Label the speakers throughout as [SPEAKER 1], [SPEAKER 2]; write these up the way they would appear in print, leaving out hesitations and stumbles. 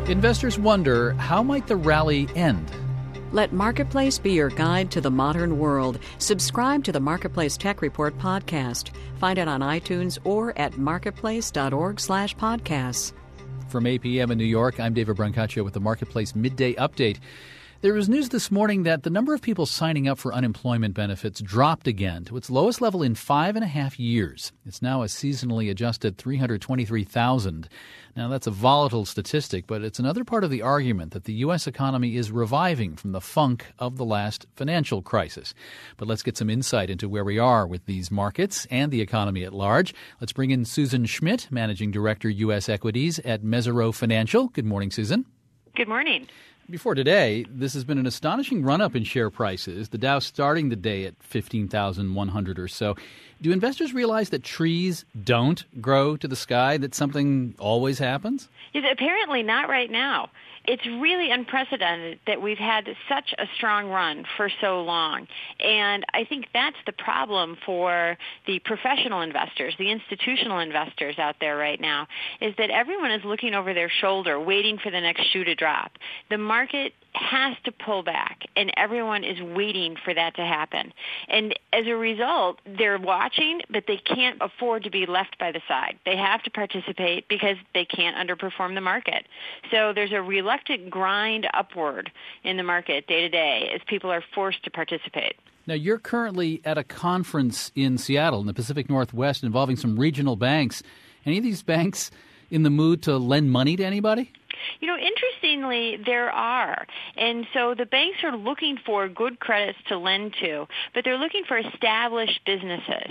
[SPEAKER 1] Investors wonder, how might the rally end?
[SPEAKER 2] Let Marketplace be your guide to the modern world. Subscribe to the Marketplace Tech Report podcast. Find it on iTunes or at marketplace.org/podcasts.
[SPEAKER 1] From 8 p.m. in New York, I'm David Brancaccio with the Marketplace Midday Update. There was news this morning that the number of people signing up for unemployment benefits dropped again to its lowest level in 5.5 years. It's now a seasonally adjusted 323,000. Now, that's a volatile statistic, but it's another part of the argument that the U.S. economy is reviving from the funk of the last financial crisis. But let's get some insight into where we are with these markets and the economy at large. Let's bring in Susan Schmidt, Managing Director, U.S. Equities at Mesirow Financial. Good morning, Susan.
[SPEAKER 3] Good morning.
[SPEAKER 1] Before today, this has been an astonishing run-up in share prices, the Dow starting the day at 15,100 or so. Do investors realize that trees don't grow to the sky, that something always happens?
[SPEAKER 3] Apparently not right now. It's really unprecedented that we've had such a strong run for so long. And I think that's the problem for the professional investors, the institutional investors out there right now, is that everyone is looking over their shoulder, waiting for the next shoe to drop. The market has to pull back, and everyone is waiting for that to happen. And as a result, they're watching, but they can't afford to be left by the side. They have to participate because they can't underperform the market. So there's a reluctant grind upward in the market day to day as people are forced to participate.
[SPEAKER 1] Now, you're currently at a conference in Seattle in the Pacific Northwest involving some regional banks. Any of these banks in the mood to lend money to anybody?
[SPEAKER 3] Interestingly, there are. And so the banks are looking for good credits to lend to, but they're looking for established businesses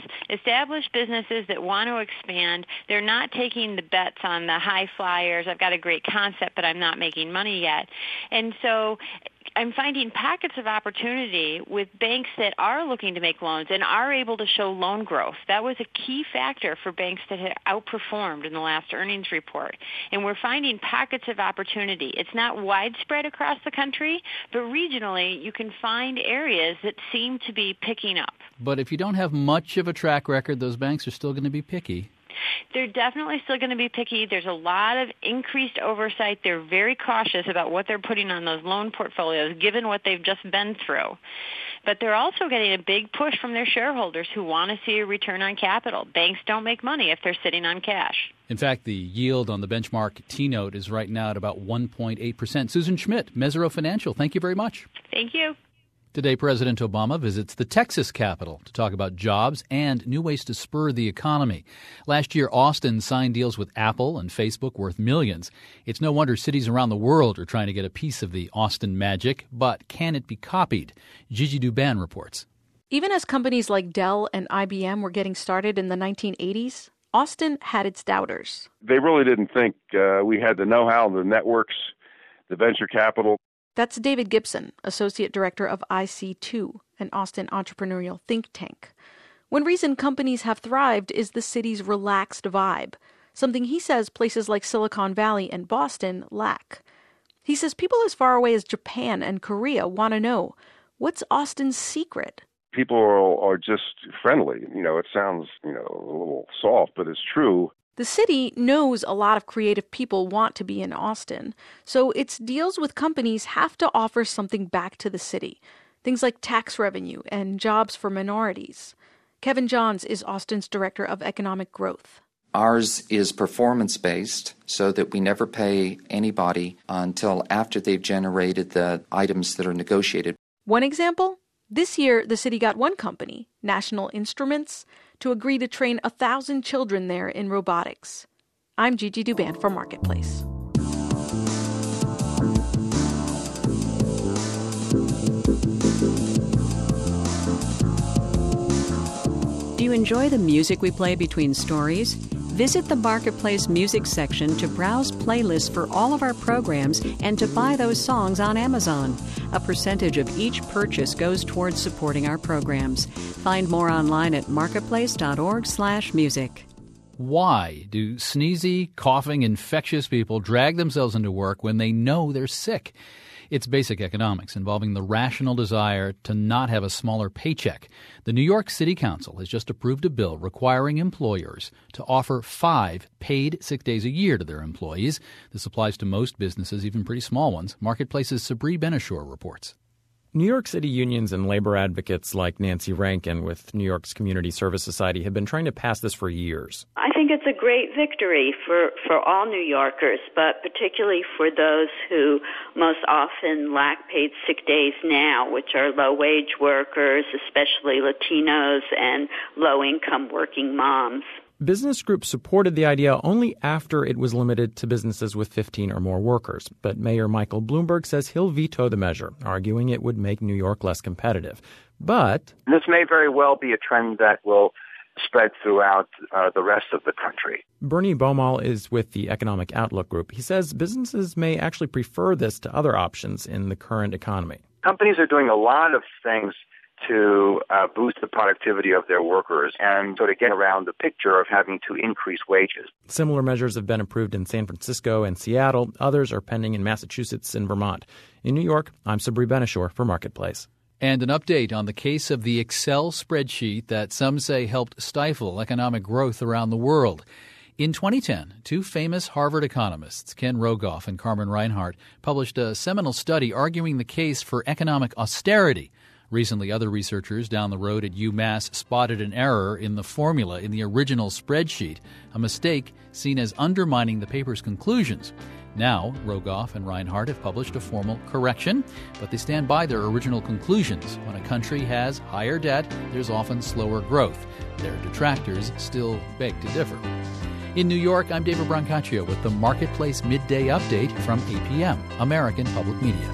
[SPEAKER 3] that want to expand. They're not taking the bets on the high flyers. I've got a great concept, but I'm not making money yet. And so I'm finding pockets of opportunity with banks that are looking to make loans and are able to show loan growth. That was a key factor for banks that had outperformed in the last earnings report. And we're finding pockets of opportunity. It's not widespread across the country, but regionally you can find areas that seem to be picking up.
[SPEAKER 1] But if you don't have much of a track record, those banks are still going to be picky.
[SPEAKER 3] They're definitely still going to be picky. There's a lot of increased oversight. They're very cautious about what they're putting on those loan portfolios, given what they've just been through. But they're also getting a big push from their shareholders who want to see a return on capital. Banks don't make money if they're sitting on cash.
[SPEAKER 1] In fact, the yield on the benchmark T-note is right now at about 1.8%. Susan Schmidt, Mesirow Financial, thank you very much.
[SPEAKER 3] Thank you.
[SPEAKER 1] Today, President Obama visits the Texas Capitol to talk about jobs and new ways to spur the economy. Last year, Austin signed deals with Apple and Facebook worth millions. It's no wonder cities around the world are trying to get a piece of the Austin magic, but can it be copied? Gigi Douban reports.
[SPEAKER 4] Even as companies like Dell and IBM were getting started in the 1980s, Austin had its doubters.
[SPEAKER 5] They really didn't think we had the know-how, the networks, the venture capital.
[SPEAKER 4] That's David Gibson, Associate Director of IC2, an Austin entrepreneurial think tank. One reason companies have thrived is the city's relaxed vibe, something he says places like Silicon Valley and Boston lack. He says people as far away as Japan and Korea want to know, what's Austin's secret?
[SPEAKER 5] People are just friendly. It sounds, a little soft, but it's true.
[SPEAKER 4] The city knows a lot of creative people want to be in Austin, so its deals with companies have to offer something back to the city, things like tax revenue and jobs for minorities. Kevin Johns is Austin's Director of Economic Growth.
[SPEAKER 6] Ours is performance-based, so that we never pay anybody until after they've generated the items that are negotiated.
[SPEAKER 4] One example? This year, the city got one company, National Instruments, to agree to train 1,000 children there in robotics. I'm Gigi Douban for Marketplace.
[SPEAKER 2] Do you enjoy the music we play between stories? Visit the Marketplace music section to browse playlists for all of our programs and to buy those songs on Amazon. A percentage of each purchase goes towards supporting our programs. Find more online at marketplace.org/music.
[SPEAKER 1] Why do sneezy, coughing, infectious people drag themselves into work when they know they're sick? It's basic economics involving the rational desire to not have a smaller paycheck. The New York City Council has just approved a bill requiring employers to offer 5 paid sick days a year to their employees. This applies to most businesses, even pretty small ones. Marketplace's Sabri Benishore reports.
[SPEAKER 7] New York City unions and labor advocates like Nancy Rankin with New York's Community Service Society have been trying to pass this for years.
[SPEAKER 8] I think it's a great victory for all New Yorkers, but particularly for those who most often lack paid sick days now, which are low-wage workers, especially Latinos and low-income working moms.
[SPEAKER 7] Business groups supported the idea only after it was limited to businesses with 15 or more workers. But Mayor Michael Bloomberg says he'll veto the measure, arguing it would make New York less competitive. But
[SPEAKER 9] this may very well be a trend that will spread throughout the rest of the country.
[SPEAKER 7] Bernie Beaumal is with the Economic Outlook Group. He says businesses may actually prefer this to other options in the current economy.
[SPEAKER 9] Companies are doing a lot of things to boost the productivity of their workers and sort of get around the picture of having to increase wages.
[SPEAKER 7] Similar measures have been approved in San Francisco and Seattle. Others are pending in Massachusetts and Vermont. In New York, I'm Sabri Benishore for Marketplace.
[SPEAKER 1] And an update on the case of the Excel spreadsheet that some say helped stifle economic growth around the world. In 2010, 2 famous Harvard economists, Ken Rogoff and Carmen Reinhart, published a seminal study arguing the case for economic austerity. Recently, other researchers down the road at UMass spotted an error in the formula in the original spreadsheet, a mistake seen as undermining the paper's conclusions. Now, Rogoff and Reinhart have published a formal correction, but they stand by their original conclusions. When a country has higher debt, there's often slower growth. Their detractors still beg to differ. In New York, I'm David Brancaccio with the Marketplace Midday Update from APM, American Public Media.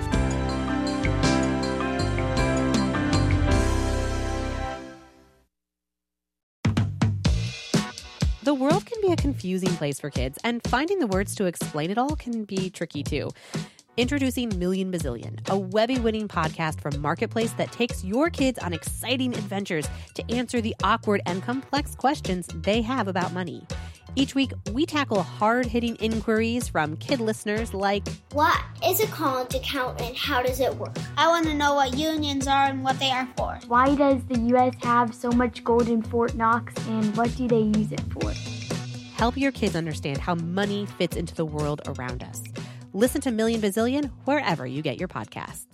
[SPEAKER 10] The world can be a confusing place for kids, and finding the words to explain it all can be tricky too. Introducing Million Bazillion, a Webby-winning podcast from Marketplace that takes your kids on exciting adventures to answer the awkward and complex questions they have about money. Each week, we tackle hard-hitting inquiries from kid listeners like,
[SPEAKER 11] what is a college account and how does it work? I want to know what unions are and what they are for.
[SPEAKER 12] Why does the U.S. have so much gold in Fort Knox and what do they use it for?
[SPEAKER 10] Help your kids understand how money fits into the world around us. Listen to Million Bazillion wherever you get your podcasts.